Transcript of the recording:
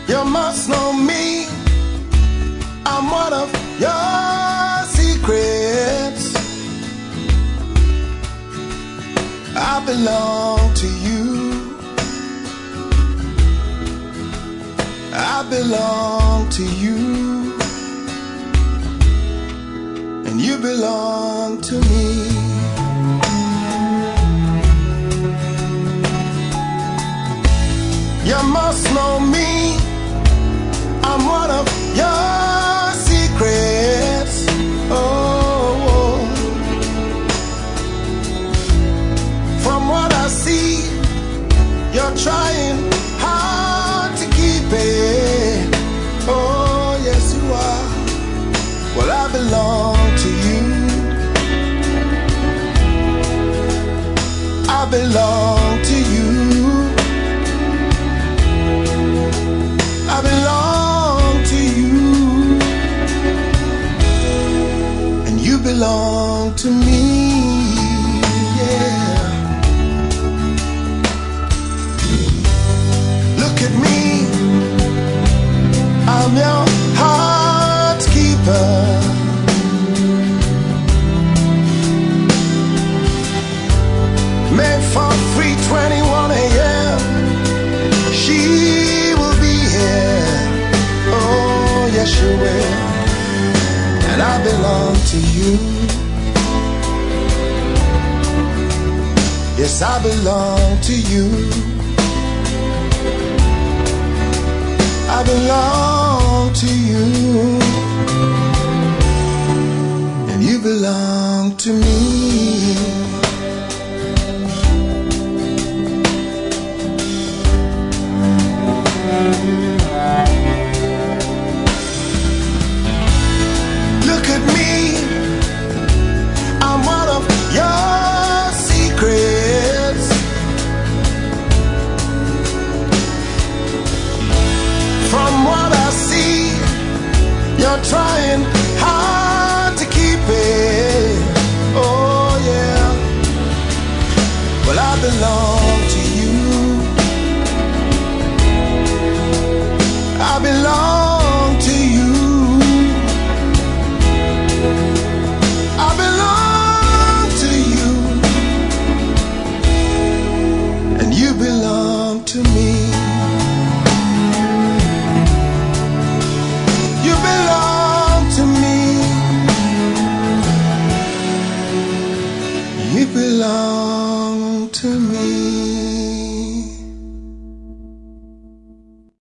You must know me. I'm one of your secrets. I belong to you. I belong to you. And you belong to me. You must know me. I'm one of your secrets. Oh, from what I see, you're trying hard to keep it. Oh, yes you are. Well, I belong to you. I belong to you. I belong to you, and you belong to me, yeah. Look at me, I'm your heart's keeper. Made for 3:21 a.m. She will be here. Oh, yes you will. And I belong to you. Yes, I belong to you. I belong to you. And you belong to me. Look at me, I'm one of your secrets. From what I see, you're trying hard to keep it. Oh yeah. Well, I belong to you. I belong to you. I belong to you. And you belong to me. You belong to me. You belong to me.